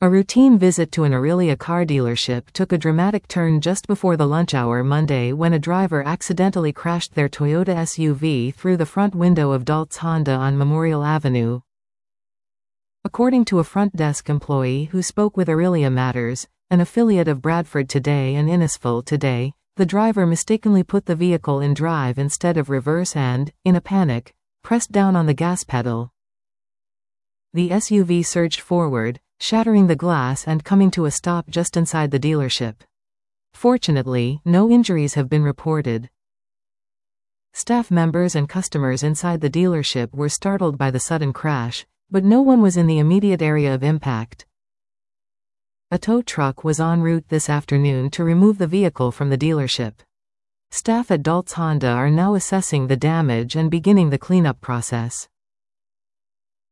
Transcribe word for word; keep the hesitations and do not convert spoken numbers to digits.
A routine visit to an Aurelia car dealership took a dramatic turn just before the lunch hour Monday when a driver accidentally crashed their Toyota S U V through the front window of Daltz Honda on Memorial Avenue. According to a front desk employee who spoke with Aurelia Matters, an affiliate of Bradford Today and Innisfil Today, the driver mistakenly put the vehicle in drive instead of reverse and, in a panic, pressed down on the gas pedal. The S U V surged forward, shattering the glass and coming to a stop just inside the dealership. Fortunately, no injuries have been reported. Staff members and customers inside the dealership were startled by the sudden crash, but no one was in the immediate area of impact. A tow truck was en route this afternoon to remove the vehicle from the dealership. Staff at Daltz Honda are now assessing the damage and beginning the cleanup process.